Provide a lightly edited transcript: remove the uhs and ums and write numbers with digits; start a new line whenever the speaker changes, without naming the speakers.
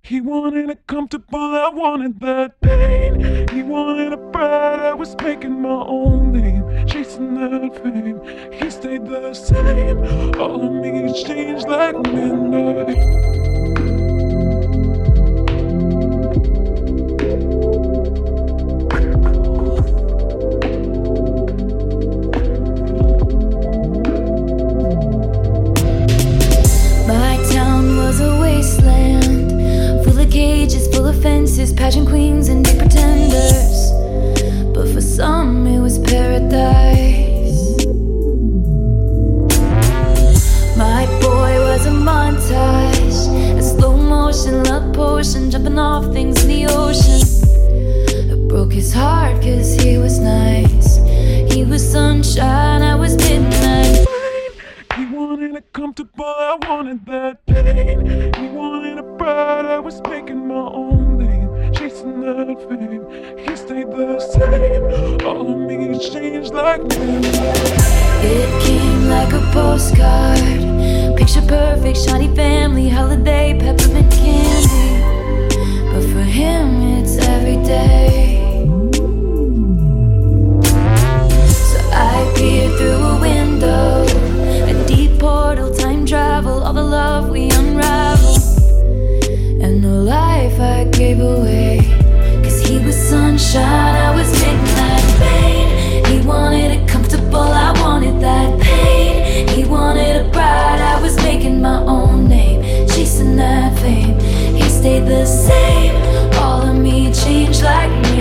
He wanted it comfortable, I wanted that pain. He wanted a bride, I was making my own name, chasing that fame. He stayed the same, all of me changed like midnight.
Fences, pageant queens, and big pretenders. But for some, it was paradise. My boy was a montage, a slow motion love potion, jumping off things in the ocean. It broke his heart, cause he was nice. He was sunshine, I was midnight.
He wanted it comfortable, I wanted that pain. He wanted a bride, I was making my own name, chasing that fame. He stayed the same, all of me changed like midnight.
It came like a postcard, picture perfect, shiny family, holiday, peppermint candy. But for him, it's every day. So I peer through a window, a deep portal, time travel, all the love we unravel, and the life I gave away. Cause he was sunshine, I was midnight rain. He wanted it comfortable, I wanted that pain. He wanted a bride, I was making my own name, chasing that fame. He stayed the same, all of me changed like me.